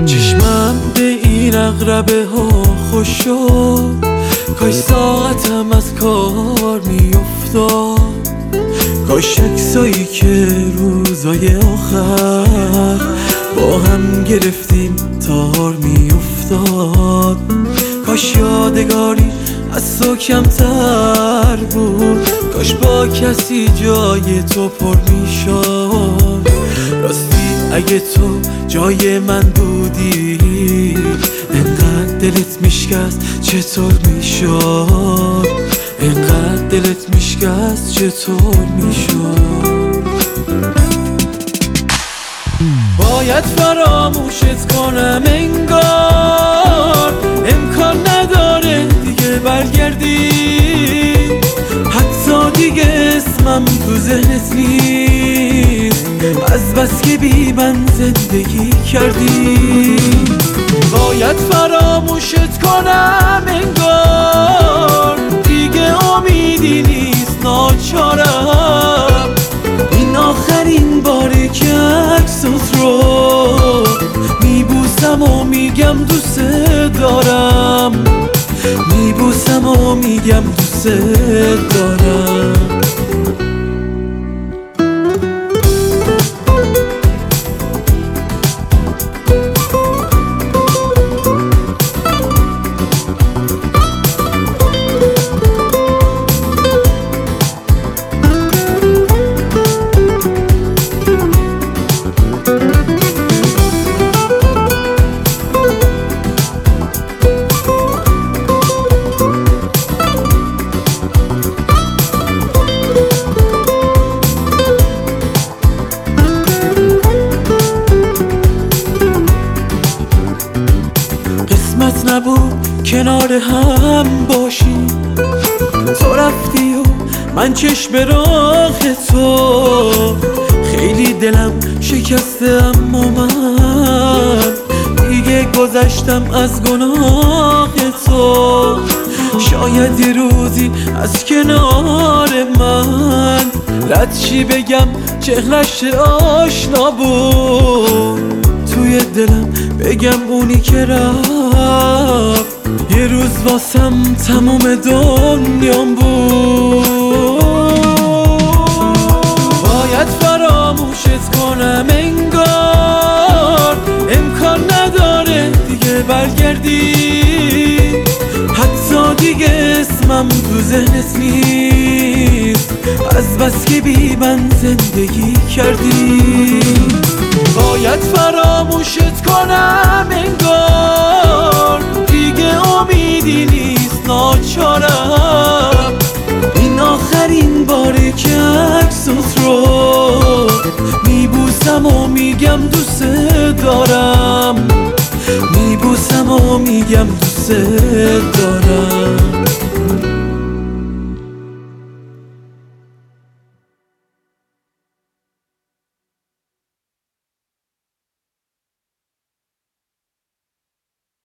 چشمم به این عقربه ها خوش شد، کاش ساعتم از کار میافتاد، کاش عکسایی که روزای آخر با هم گرفتیم تار میافتاد، کاش یادگاری از تو کمتر بود، کاش با کسی جای تو پر میشد. راستی اگه تو جای من بودی انقدر دلت میشکست چطور میشد، انقدر دلت میشکست چطور میشد. باید فراموشت کنم انگار امکان نداره دیگه برگردی، حتی دیگه اسمم تو ذهنت نیست، از بس که بی من زندگی کردی. باید فراموشت کنم انگار دیگه امیدی نیست، ناچارم این آخرین باره که عکست رو میبوسم و میگم دوست دارم، میبوسم و میگم دوست دارم. قسمت نبود کنار هم باشی، تو رفتی و من چشم راه تو، خیلی دلم شکسته اما من دیگه گذشتم از گناه تو. شاید یه روزی از کنار من رد چی بگم چهرش آشنا بود، توی دلم بگم اونی که رفت یه روز واسم تمام دنیام بود. باید فراموشت کنم انگار امکان نداره دیگه برگردی، حتی دیگه اسمم تو ذهنت نیست، از بس که بی من زندگی کردی. باید فراموشت کنم انگار دیگه امیدی نیست، ناچارم این آخرین باره که عکست رو میبوسم و میگم دوست دارم، میبوسم و میگم دوست دارم.